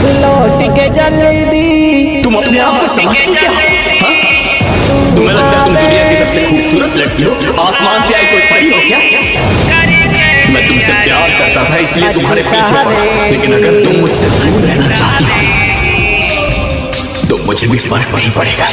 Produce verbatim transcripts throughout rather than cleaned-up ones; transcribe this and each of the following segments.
लौट के जल्दी। तुम अपने आप को समझती क्या? हाँ? तुम्हें लगता है तुम दुनिया की सबसे खूबसूरत लड़की हो, आसमान से आई कोई परी हो क्या? मैं तुमसे प्यार करता था इसलिए तुम्हारे पीछे पड़ा, लेकिन अगर तुम मुझसे दूर रहना चाहती हो तो मुझे भी फर्क नहीं पड़ेगा।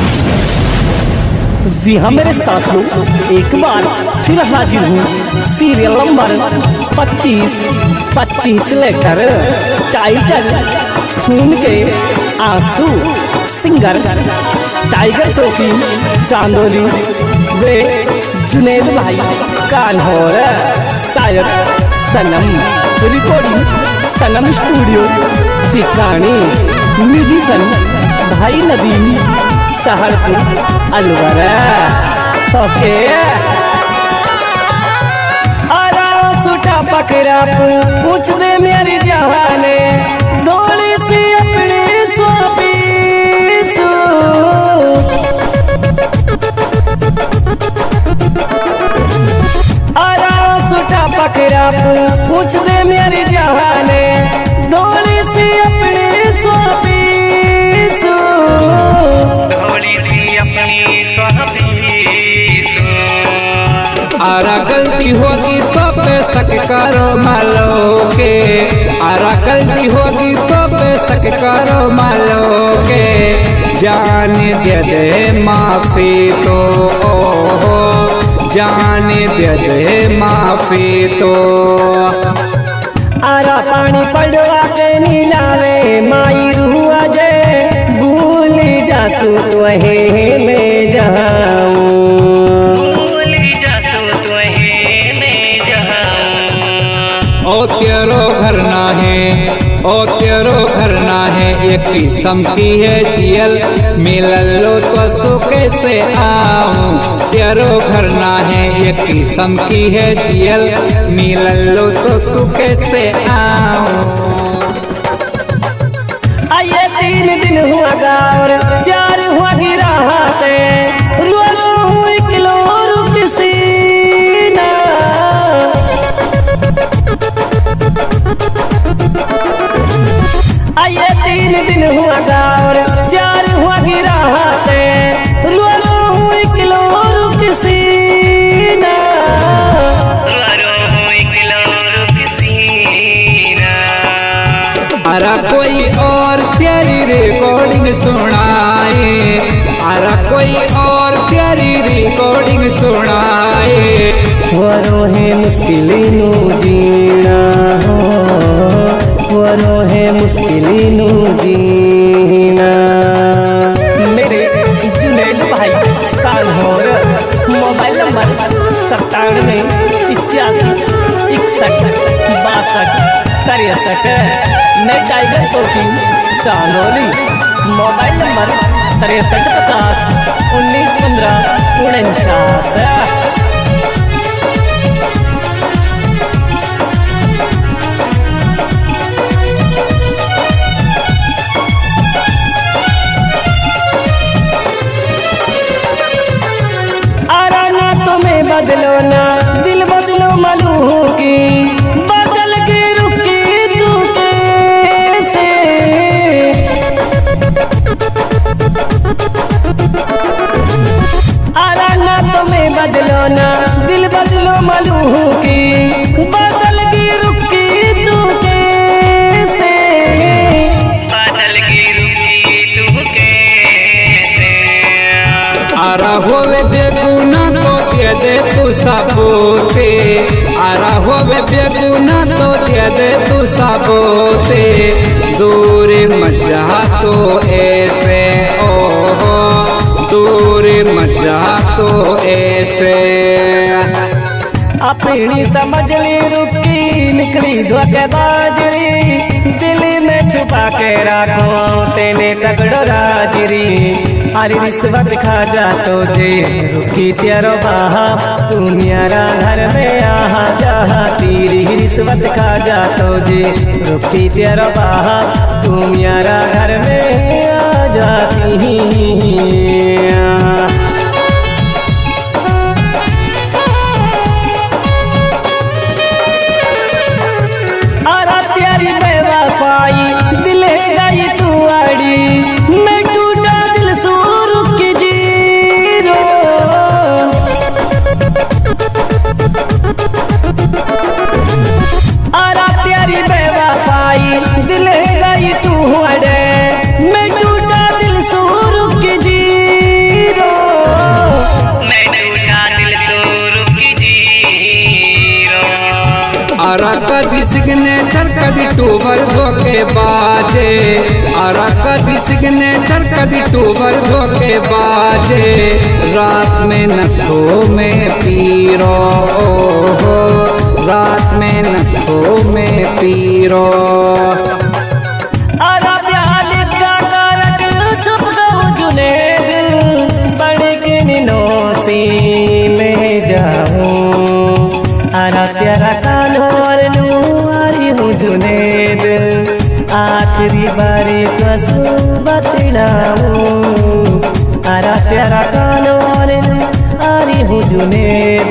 जी हाँ मेरे साथियों, एक बार फिर हाजिर हूँ सीरियल नंबर पच्चीस पच्चीस लेकर। टाइटल खून के आंसू। सिंगर टाइगर सोफी चांदोली वे जुनेद भाई कान्होर। शायद Sanam recording Sanam studio Chitrani. Musician भाई नदीम सहरपुर अलवर। ओके आरा सुटा पकड़ा पूछ दे मेरी जहाने, डोली सी अपनी सोपी सू। आरा सुटा पकड़ा पूछ दे मेरी जहाने, डोली सी अपनी सोपी सू। आरा गलती होगी तो बेशक करो मालो के, आरा गलती होगी तो बेशक करो मालो के। जान दे दे माफी तो ओहो, जान दे दे माफी तो। आरा पानी पड़वा के नीलावे माई रुआ जे, भूल जासू तो हे में जाऊं। ओ तेरो घर ना है, ओ तेरो घर ना है, एक किस्म की है जियल मिलल लो तो सुख से आऊं। तेरो घर ना है, एक किस्म की है जियल मिलल लो तो सुख से आऊं। आये तीन दिन हुआ गाँव, चार हुआ गिराते, रो रो हुई किलो रुकसी ना। आये तीन दिन हुआ गाँव, चार हुआ गिराते, रो रो हुई किलो रुकसी ना। आरा कोई और तेरी रिकॉर्डिंग सुनाए, आरा कोई और तेरी रिकॉर्डिंग सुनाए। वरो है मुश्किल नू जीना हो, वरो है मुश्किल नू जीना। मेरे जुनेद भाई कान्होर। मोबाइल नंबर सत्तानवे इक्यासी इकसठ बासठ तिरसठ। मैं Tiger Sofi Chandoli. Mobile number तिरसठ पचास उन्नीस पंद्रह उनचास। बदलो ना दिल बदलो मलू की, बदल के रुकी तू कैसे। आरा ना तुम्हें बदलो ना दिल बदलो मलू की, बदल के रुकी तू कैसे। बदल के रुकी तू कैसे। आरा होवे बेगुना तो दे दे तू सबूते, आरा होवे बेगुना तो दे दे तू सबूते। दूर मजा तो ऐसे ओहो, दूर मजा तो ऐसे। अपनी समझ ली रुकी निकली धोखेबाजरी, दिल में छुपा के रखो तेने तगड़ो राजरी। अरे रिश्वत खा जा तो जे रुकी तेरो बाहा, तू मेरा घर में आहा जहा तेरी रिश्वत खा जा तो जे रुकी तेरो बाहा, तू मेरा घर में आ जाती। आरा कभी सिग्नेचर कभी टूबर धोके बाजे, आरा कभी सिग्नेचर कभी टूबर धोके बाजे। रात में नखों में पीरो, रात में नखों में पीरो। आरा प्यार का कारक छुप गऊ जुनेद, बड़े के निनोसी में जाऊं। आरा प्यारा कानोर नुआरी हूँ जुनेद, आखिरी बारी कसू बतलाऊं। आरा प्यारा कानोर नुआरी हूँ जुनेद।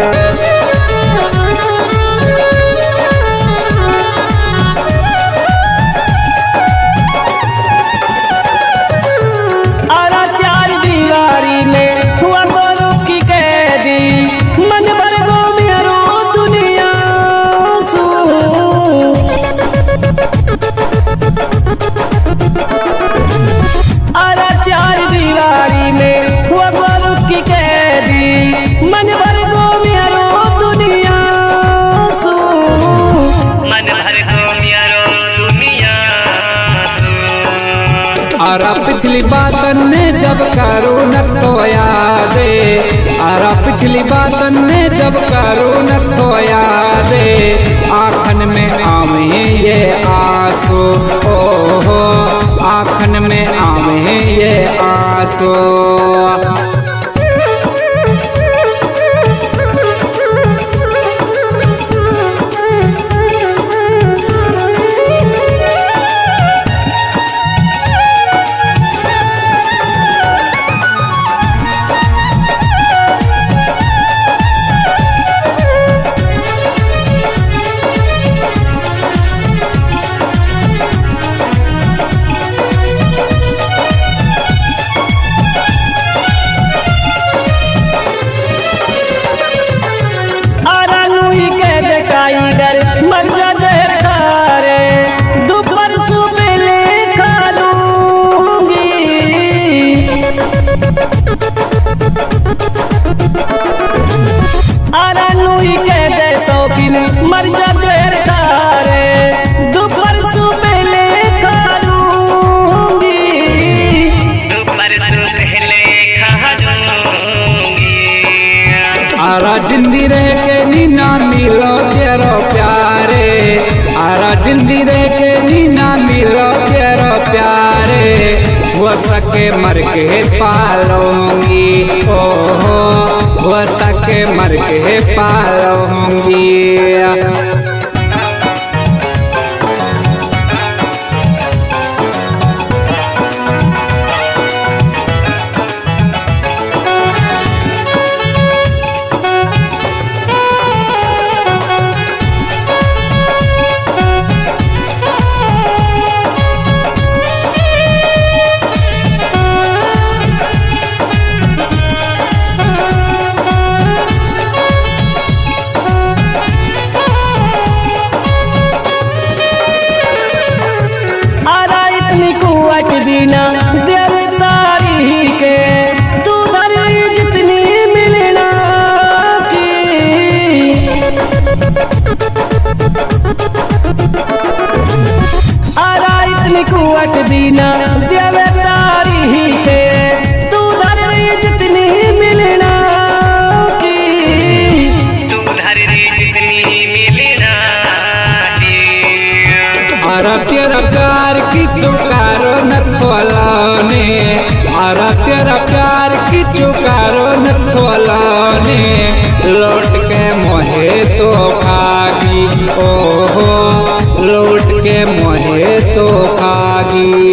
आरा चार दीवारी में हुआ बारूद की कैदी, मन भर गो म्यारो दुनिया सू, मन भर गो म्यारो दुनिया सू। आरा पिछली बात ने जब करो न तो यादे, आरा पिछली बात ने जब करो न तो यादे। आँखन में आवे ये आंसू, ओ हो आँखन में आवे ये आंसू। मर जा जहरे दोपहर सुबह खा लूंगी। आरा नूई कह दे शौकीन मर जा जहरे दोपहर सुबह खा लूंगी। दोपहर सुबह खा लूंगी। आरा जिंदी रह के नीना मिलो तेरो प्यारे, आरा जिंदी रह के नीना मिलो तेरो प्यारे। वो सके मर के पालूंगी, ओ हो वो सके मर के पालूंगी। बिना देवतारी के तू धरी जितनी मिलना की। आरा इतनी कुवट बिना देवतारी के तू धरी जितनी मिलना की। तू धरी जितनी मिलना की। आरा तेरा प्यार की चुकारो न खोलाने, आरा तेरा प्यार की चुकारो न खोलाने। लौट के मोहे तो खागी, ओ हो लौट के मोहे तो खागी।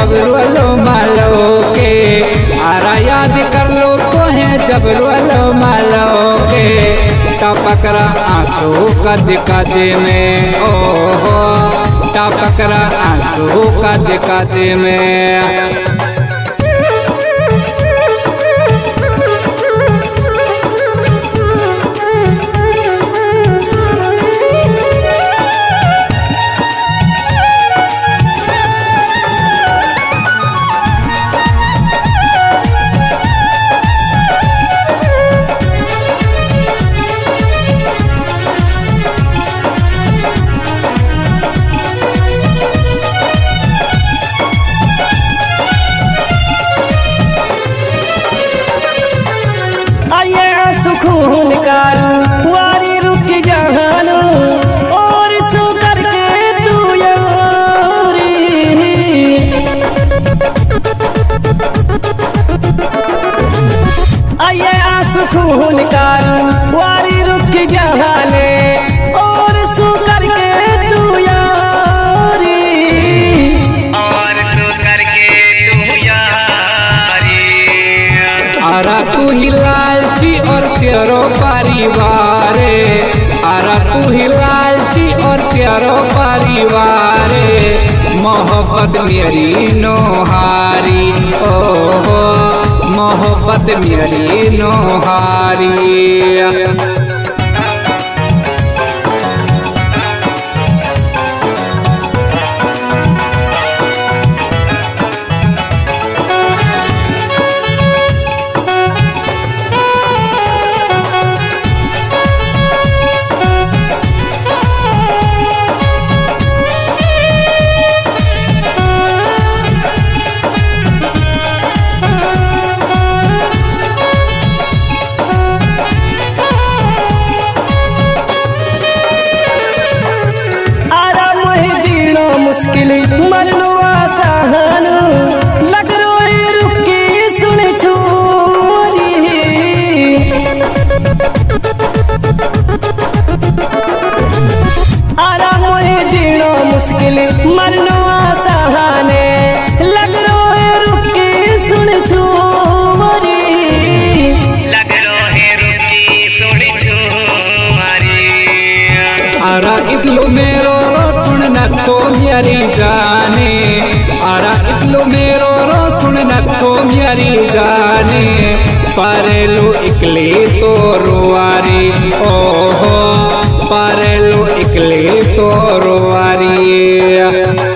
जब रोलो मालो के, आरा याद कर लो तो है जब रोलो मालो के। टपकरा आंसू कद कद में, ओ हो टपकरा आंसू कद कद में। सुकून कारू वारी रुक जहानो और सो करके तू यारी। आये आ सुकून कारू वारी रुक जहाने और सो करके तू यारी, और सो करके तू यारी। आरा तू ही लालची और तेरो परिवार, आरा तू ही लालची और तेरो परिवार। मोहब्बत मेरी नोहारी, ओ हो मोहब्बत मेरी नोहारी। मुश्किल मरनो आसान लग रोए रुकी सुन छोरी। आरा मोहे जीनो मुश्किल मरनो आसान लग रोए रुकी सुन छोरी, लग रोए रुकी सुन छोरी। आरा इतलो मेरो सुन तो मेरी जाने, आरा इतलो मेरो रो सुन तो मेरी जाने। पारेलो इकले तो रोवारी, ओ हो पारेलो इकले तो रोवारी।